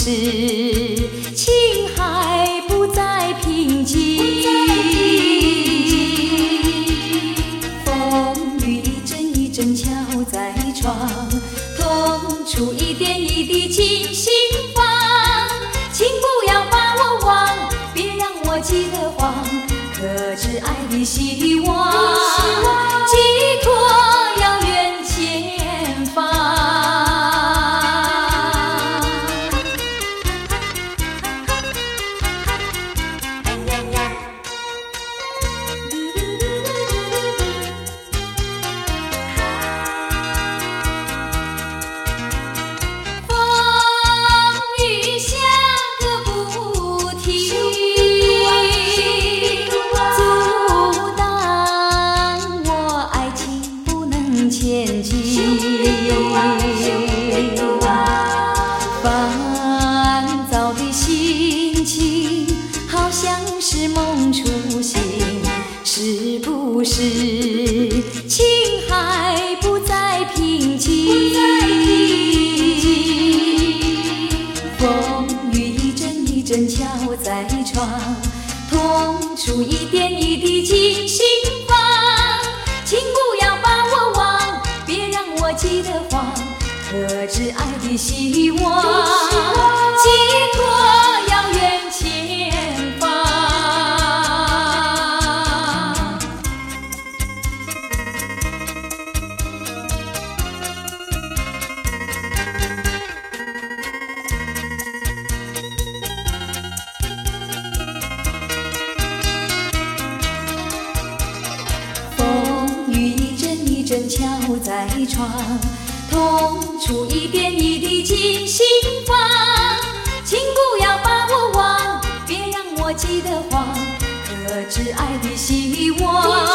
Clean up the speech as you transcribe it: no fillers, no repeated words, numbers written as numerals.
是，情还不再平静。风雨一阵一阵敲在窗，痛楚一点一滴进心房。请不要把我忘，别让我记得慌，可知爱的希望，寄托遥远前方。前进，烦躁的心情好像是梦初醒，是不是情还不再平静？风雨一阵一阵敲在窗，痛楚一点一滴进心房。请不要把我忘，别让我记得慌，可知爱的希望，寄托遥远前方。敲在窗，痛楚一点一滴进心房。请不要把我忘，别让我记得慌，可知爱的希望。